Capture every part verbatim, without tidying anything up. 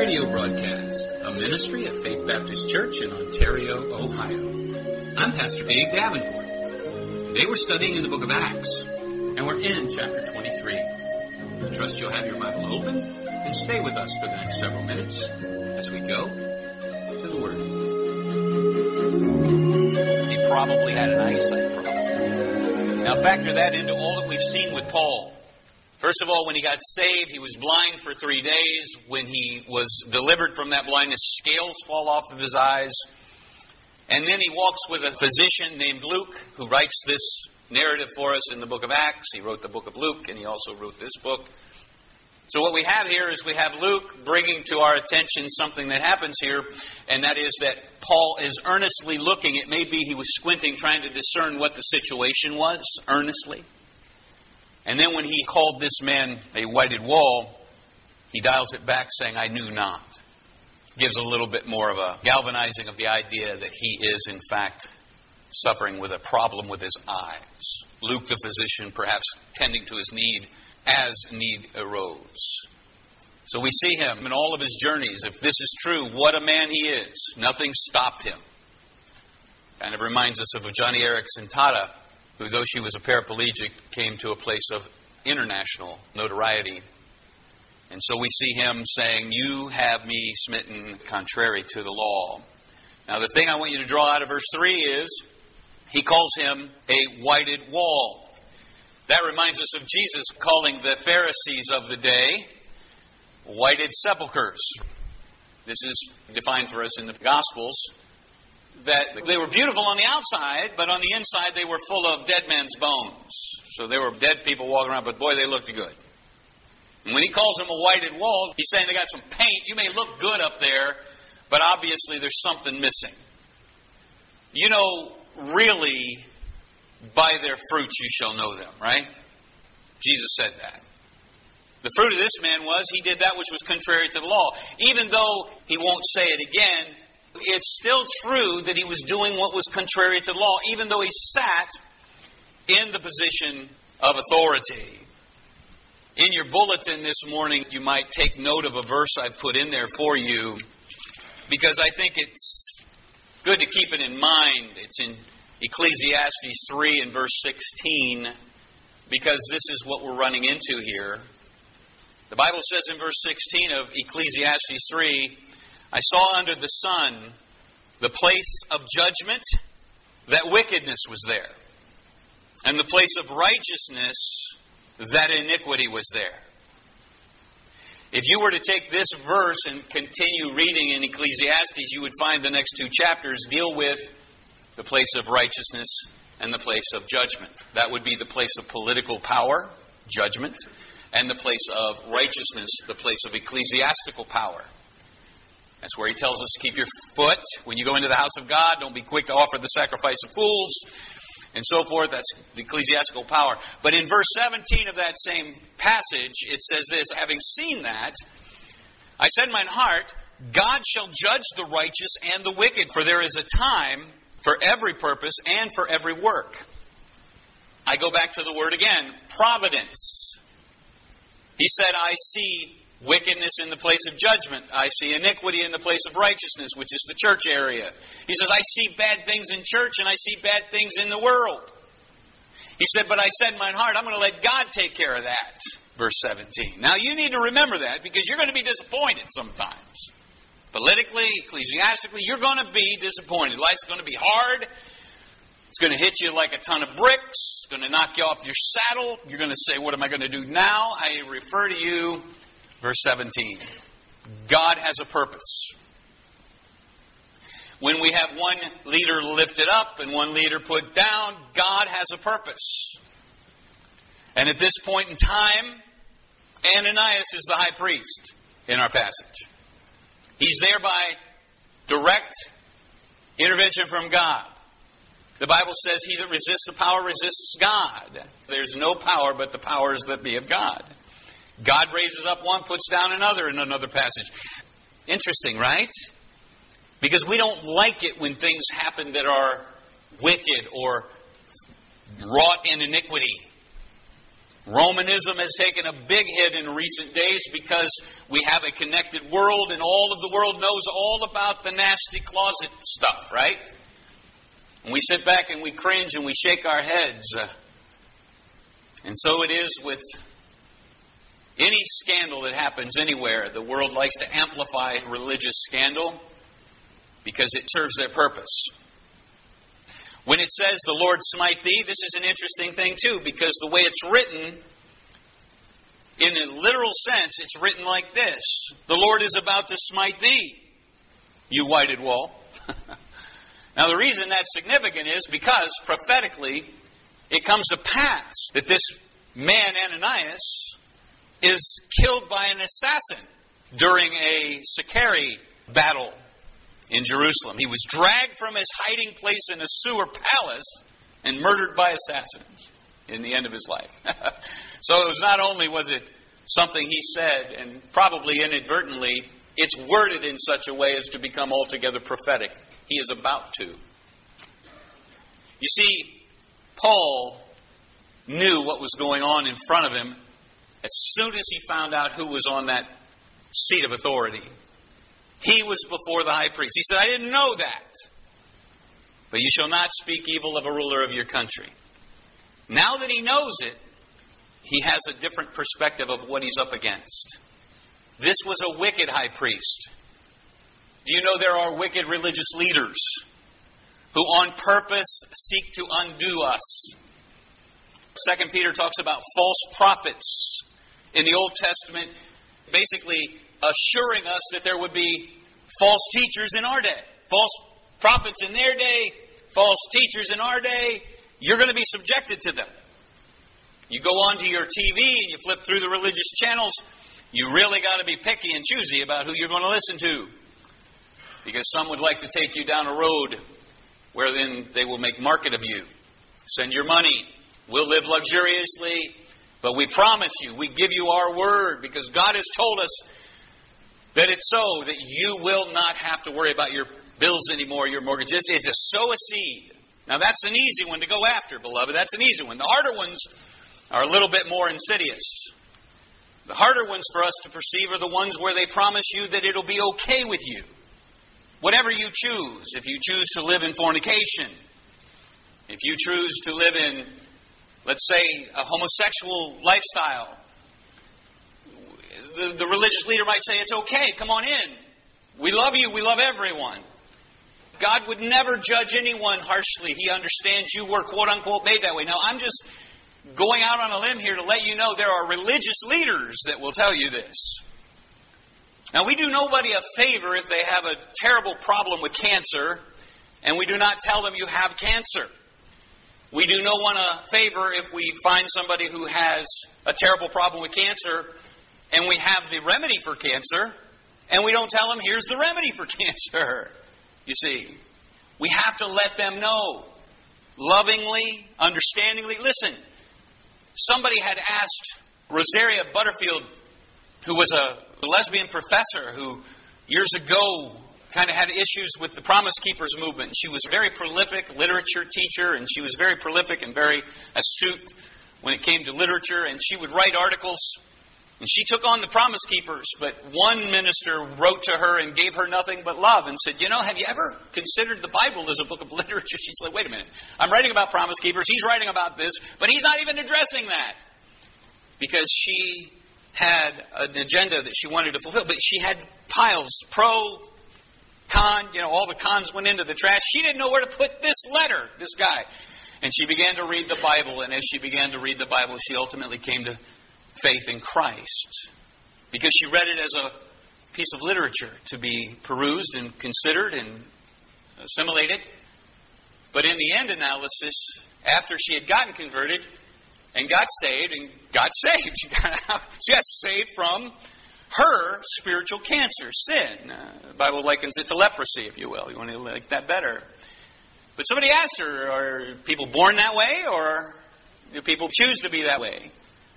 radio broadcast, a ministry of Faith Baptist Church in Ontario, Ohio. I'm Pastor Dave Davenport. Today we're studying in the book of Acts, and we're in chapter twenty-three. I trust you'll have your Bible open and stay with us for the next several minutes as we go to the Word. He probably had an eyesight problem. Now factor that into all that we've seen with Paul. First of all, when he got saved, he was blind for three days. When he was delivered from that blindness, scales fall off of his eyes. And then he walks with a physician named Luke, who writes this narrative for us in the book of Acts. He wrote the book of Luke, and he also wrote this book. So what we have here is we have Luke bringing to our attention something that happens here, and that is that Paul is earnestly looking. It may be he was squinting, trying to discern what the situation was, earnestly. And then when he called this man a whited wall, he dials it back saying, I knew not. Gives a little bit more of a galvanizing of the idea that he is, in fact, suffering with a problem with his eyes. Luke, the physician, perhaps tending to his need as need arose. So we see him in all of his journeys. If this is true, what a man he is. Nothing stopped him. Kind of reminds us of Johnny Erickson Tata, who, though she was a paraplegic, came to a place of international notoriety. And so we see him saying, you have me smitten contrary to the law. Now the thing I want you to draw out of verse three is, he calls him a whited wall. That reminds us of Jesus calling the Pharisees of the day whited sepulchres. This is defined for us in the Gospels, that they were beautiful on the outside, but on the inside they were full of dead men's bones. So they were dead people walking around, but boy, they looked good. And when he calls them a whited wall, he's saying they got some paint. You may look good up there, but obviously there's something missing. You know, really, by their fruits you shall know them, right? Jesus said that. The fruit of this man was he did that which was contrary to the law. Even though he won't say it again, it's still true that he was doing what was contrary to the law, even though he sat in the position of authority. In your bulletin this morning, you might take note of a verse I've put in there for you, because I think it's good to keep it in mind. It's in Ecclesiastes three and verse sixteen, because this is what we're running into here. The Bible says in verse sixteen of Ecclesiastes three, I saw under the sun the place of judgment, that wickedness was there. And the place of righteousness, that iniquity was there. If you were to take this verse and continue reading in Ecclesiastes, you would find the next two chapters deal with the place of righteousness and the place of judgment. That would be the place of political power, judgment, and the place of righteousness, the place of ecclesiastical power. That's where he tells us to keep your foot. When you go into the house of God, don't be quick to offer the sacrifice of fools, and so forth. That's the ecclesiastical power. But in verse seventeen of that same passage, it says this, having seen that, I said in mine heart, God shall judge the righteous and the wicked, for there is a time for every purpose and for every work. I go back to the word again, providence. He said, I see wickedness in the place of judgment. I see iniquity in the place of righteousness, which is the church area. He says, I see bad things in church and I see bad things in the world. He said, but I said in my heart, I'm going to let God take care of that. Verse seventeen. Now you need to remember that, because you're going to be disappointed sometimes. Politically, ecclesiastically, you're going to be disappointed. Life's going to be hard. It's going to hit you like a ton of bricks. It's going to knock you off your saddle. You're going to say, what am I going to do now? I refer to you, verse seventeen. God has a purpose. When we have one leader lifted up and one leader put down, God has a purpose. And at this point in time, Ananias is the high priest in our passage. He's there by direct intervention from God. The Bible says, he that resists the power resists God. There's no power but the powers that be of God. God raises up one, puts down another in another passage. Interesting, right? Because we don't like it when things happen that are wicked or wrought in iniquity. Romanism has taken a big hit in recent days because we have a connected world and all of the world knows all about the nasty closet stuff, right? And we sit back and we cringe and we shake our heads. Uh, and so it is with any scandal that happens anywhere. The world likes to amplify religious scandal because it serves their purpose. When it says, the Lord smite thee, this is an interesting thing too, because the way it's written, in a literal sense, it's written like this. The Lord is about to smite thee, you whited wall. Now the reason that's significant is because prophetically, it comes to pass that this man, Ananias, is killed by an assassin during a Sicarii battle in Jerusalem. He was dragged from his hiding place in a sewer palace and murdered by assassins in the end of his life. So it was not only was it something he said, and probably inadvertently, it's worded in such a way as to become altogether prophetic. He is about to. You see, Paul knew what was going on in front of him as soon as he found out who was on that seat of authority. He was before the high priest. He said, I didn't know that. But you shall not speak evil of a ruler of your country. Now that he knows it, he has a different perspective of what he's up against. This was a wicked high priest. Do you know there are wicked religious leaders who on purpose seek to undo us? Second Peter talks about false prophets in the Old Testament, basically assuring us that there would be false teachers in our day. False prophets in their day, false teachers in our day. You're going to be subjected to them. You go onto your T V and you flip through the religious channels, you really got to be picky and choosy about who you're going to listen to. Because some would like to take you down a road where then they will make market of you. Send your money. We'll live luxuriously, but we promise you, we give you our word, because God has told us that it's so that you will not have to worry about your bills anymore, your mortgages. It's to sow a seed. Now that's an easy one to go after, beloved. That's an easy one. The harder ones are a little bit more insidious. The harder ones for us to perceive are the ones where they promise you that it'll be okay with you. Whatever you choose, if you choose to live in fornication, if you choose to live in, let's say, a homosexual lifestyle, the, the religious leader might say, it's okay, come on in. We love you, we love everyone. God would never judge anyone harshly. He understands you were, quote unquote, made that way. Now, I'm just going out on a limb here to let you know there are religious leaders that will tell you this. Now, we do nobody a favor if they have a terrible problem with cancer, and we do not tell them you have cancer. We do no one a favor if we find somebody who has a terrible problem with cancer, and we have the remedy for cancer, and we don't tell them, here's the remedy for cancer. You see, we have to let them know, lovingly, understandingly. Listen, somebody had asked Rosaria Butterfield, who was a lesbian professor who years ago kind of had issues with the Promise Keepers movement. She was a very prolific literature teacher, and she was very prolific and very astute when it came to literature, and she would write articles. And she took on the Promise Keepers, but one minister wrote to her and gave her nothing but love and said, you know, have you ever considered the Bible as a book of literature? She said, wait a minute, I'm writing about Promise Keepers, he's writing about this, but he's not even addressing that. Because she had an agenda that she wanted to fulfill, but she had piles, pro, con, you know, all the cons went into the trash. She didn't know where to put this letter, this guy. And she began to read the Bible, and as she began to read the Bible, she ultimately came to faith in Christ, because she read it as a piece of literature to be perused and considered and assimilated. But in the end analysis, after she had gotten converted and got saved, and got saved, she got, out, she got saved from her spiritual cancer, sin. Uh, the Bible likens it to leprosy, if you will. You want to like that better. But somebody asked her, are people born that way, or do people choose to be that way?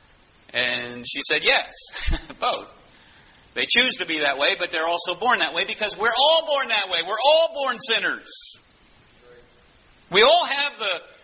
And she said, yes, both. They choose to be that way, but they're also born that way because we're all born that way. We're all born sinners. We all have the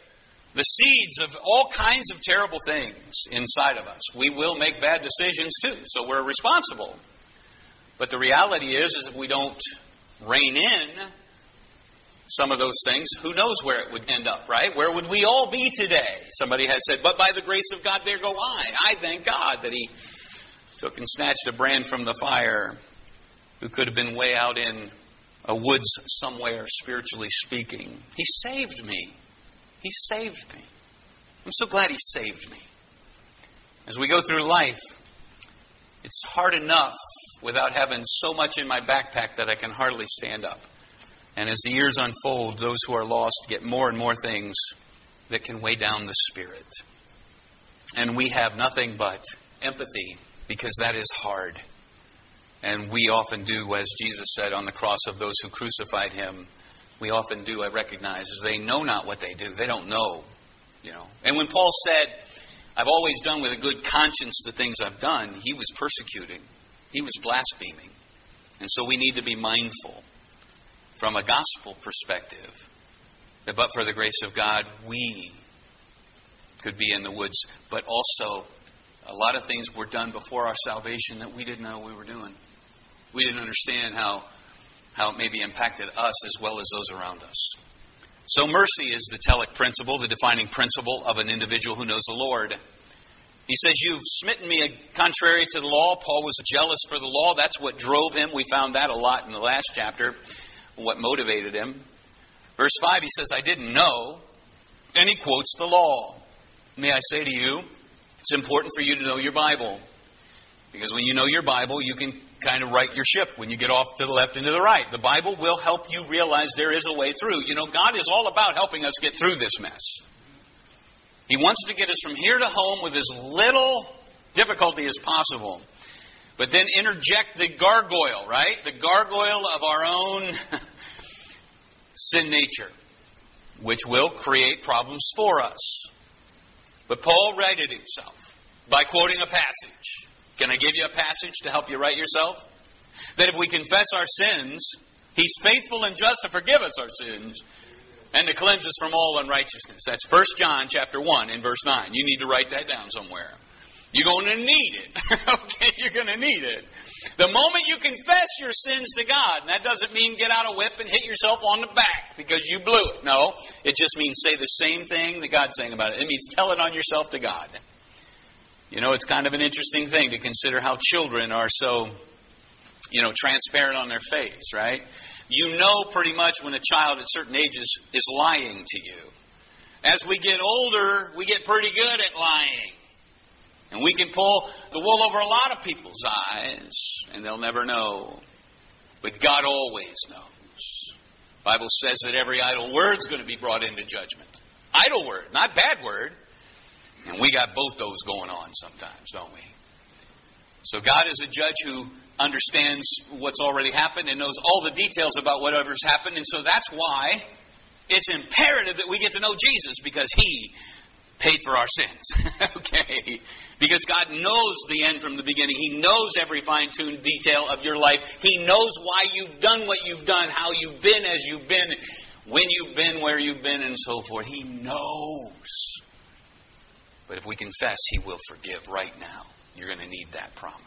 the seeds of all kinds of terrible things inside of us. We will make bad decisions too, so we're responsible. But the reality is, is if we don't rein in some of those things, who knows where it would end up, right? Where would we all be today? Somebody has said, but by the grace of God, there go I. I thank God that He took and snatched a brand from the fire who could have been way out in a woods somewhere, spiritually speaking. He saved me. He saved me. I'm so glad He saved me. As we go through life, it's hard enough without having so much in my backpack that I can hardly stand up. And as the years unfold, those who are lost get more and more things that can weigh down the spirit. And we have nothing but empathy, because that is hard. And we often do, as Jesus said on the cross of those who crucified Him, we often do, I recognize, they know not what they do. They don't know, you know. And when Paul said, I've always done with a good conscience the things I've done, he was persecuting. He was blaspheming. And so we need to be mindful from a gospel perspective that but for the grace of God, we could be in the woods. But also, a lot of things were done before our salvation that we didn't know we were doing. We didn't understand how, how it maybe impacted us as well as those around us. So mercy is the telic principle, the defining principle of an individual who knows the Lord. He says, you've smitten me contrary to the law. Paul was jealous for the law. That's what drove him. We found that a lot in the last chapter, what motivated him. Verse five, he says, I didn't know. And he quotes the law. May I say to you, it's important for you to know your Bible. Because when you know your Bible, you can kind of right your ship when you get off to the left and to the right. The Bible will help you realize there is a way through. You know, God is all about helping us get through this mess. He wants to get us from here to home with as little difficulty as possible. But then interject the gargoyle, right? The gargoyle of our own sin nature, which will create problems for us. But Paul righted himself by quoting a passage. Can I give you a passage to help you right yourself? That if we confess our sins, He's faithful and just to forgive us our sins and to cleanse us from all unrighteousness. That's First John chapter one and verse nine. You need to write that down somewhere. You're going to need it. Okay, you're going to need it. The moment you confess your sins to God, and that doesn't mean get out a whip and hit yourself on the back because you blew it. No, it just means say the same thing that God's saying about it. It means tell it on yourself to God. You know, it's kind of an interesting thing to consider how children are so, you know, transparent on their face, right? You know pretty much when a child at certain ages is lying to you. As we get older, we get pretty good at lying. And we can pull the wool over a lot of people's eyes, and they'll never know. But God always knows. The Bible says that every idle word's going to be brought into judgment. Idle word, not bad word. And we got both those going on sometimes, don't we? So God is a judge who understands what's already happened and knows all the details about whatever's happened. And so that's why it's imperative that we get to know Jesus, because He paid for our sins. Okay? Because God knows the end from the beginning. He knows every fine-tuned detail of your life. He knows why you've done what you've done, how you've been as you've been, when you've been, where you've been, and so forth. He knows. But if we confess, He will forgive right now. You're going to need that promise.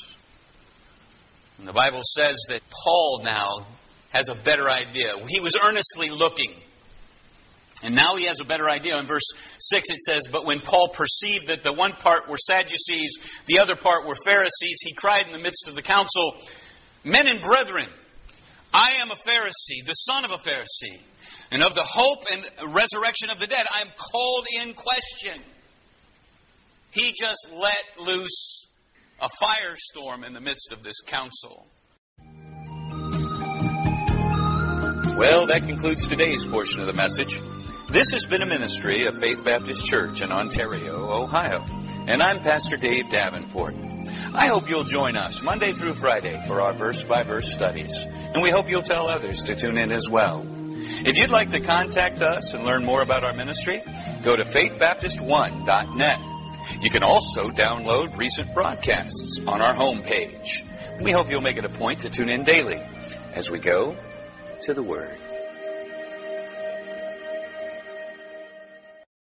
And the Bible says that Paul now has a better idea. He was earnestly looking. And now he has a better idea. In verse six it says, but when Paul perceived that the one part were Sadducees, the other part were Pharisees, he cried in the midst of the council, men and brethren, I am a Pharisee, the son of a Pharisee, and of the hope and resurrection of the dead I am called in question. He just let loose a firestorm in the midst of this council. Well, that concludes today's portion of the message. This has been a ministry of Faith Baptist Church in Ontario, Ohio. And I'm Pastor Dave Davenport. I hope you'll join us Monday through Friday for our verse-by-verse studies. And we hope you'll tell others to tune in as well. If you'd like to contact us and learn more about our ministry, go to faith baptist one dot net. You can also download recent broadcasts on our homepage. We hope you'll make it a point to tune in daily as we go to the Word.